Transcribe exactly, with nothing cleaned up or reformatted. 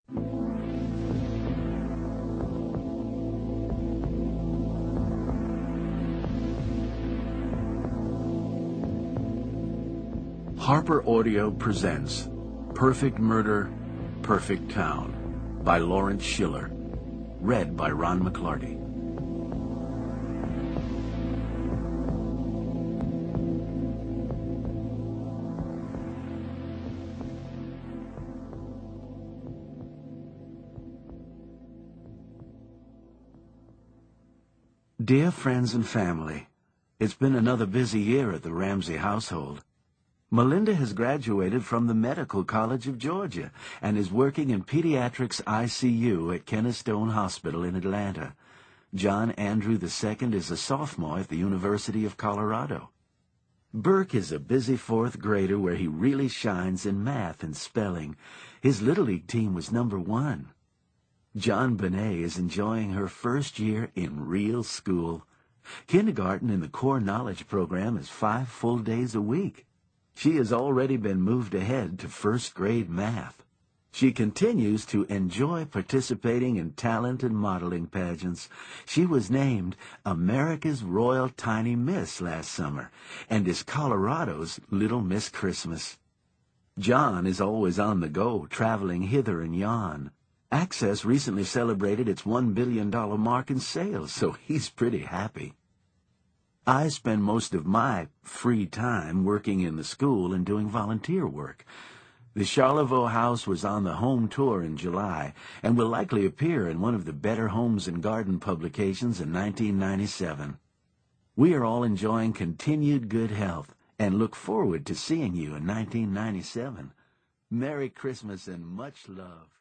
Harper Audio presents Perfect Murder, Perfect Town by Lawrence Schiller. Read by Ron McClarty. Dear friends and family, it's been another busy year at the Ramsey household. Melinda has graduated from the Medical College of Georgia and is working in pediatrics I C U at Kennestone Hospital in Atlanta. John Andrew the Second is a sophomore at the University of Colorado. Burke is a busy fourth grader where he really shines in math and spelling. His Little League team was number one. John Bonet is enjoying her first year in real school. Kindergarten in the Core Knowledge program is five full days a week. She has already been moved ahead to first grade math. She continues to enjoy participating in talent and modeling pageants. She was named America's Royal Tiny Miss last summer and is Colorado's Little Miss Christmas. John is always on the go, traveling hither and yon. Access recently celebrated its one billion dollar mark in sales, so he's pretty happy. I spend most of my free time working in the school and doing volunteer work. The Charlevoix House was on the home tour in July and will likely appear in one of the Better Homes and Garden publications in nineteen ninety-seven. We are all enjoying continued good health and look forward to seeing you in nineteen ninety-seven. Merry Christmas and much love.